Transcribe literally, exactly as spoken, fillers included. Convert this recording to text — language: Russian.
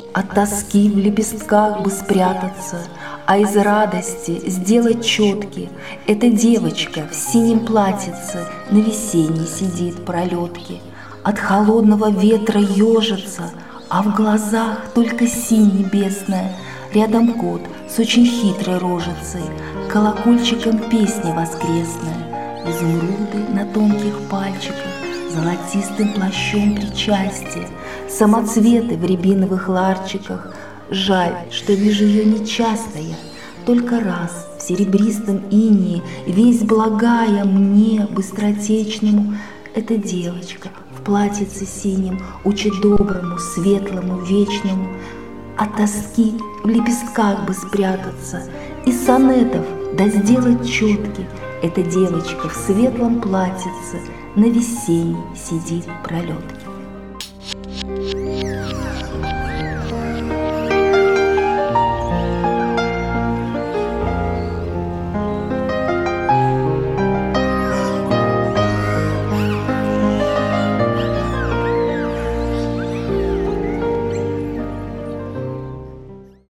От тоски в лепестках бы спрятаться, а из радости сделать четки. Эта девочка в синем платьице на весенней сидит пролетке. От холодного ветра ежится, а в глазах только синь небесная. Рядом кот с очень хитрой рожицей, колокольчиком песня воскресная. Изумруды на тонких пальчиках, золотистым плащом причастие, самоцветы в рябиновых ларчиках. Жаль, что вижу ее нечасто я, только раз в серебристом инее, весь благая мне, быстротечному. Эта девочка в платьице синем учит доброму, светлому, вечному. От тоски в лепестках бы спрятаться, и сонетов да сделать четки. Эта девочка в светлом платьице на весенней сидит пролетке.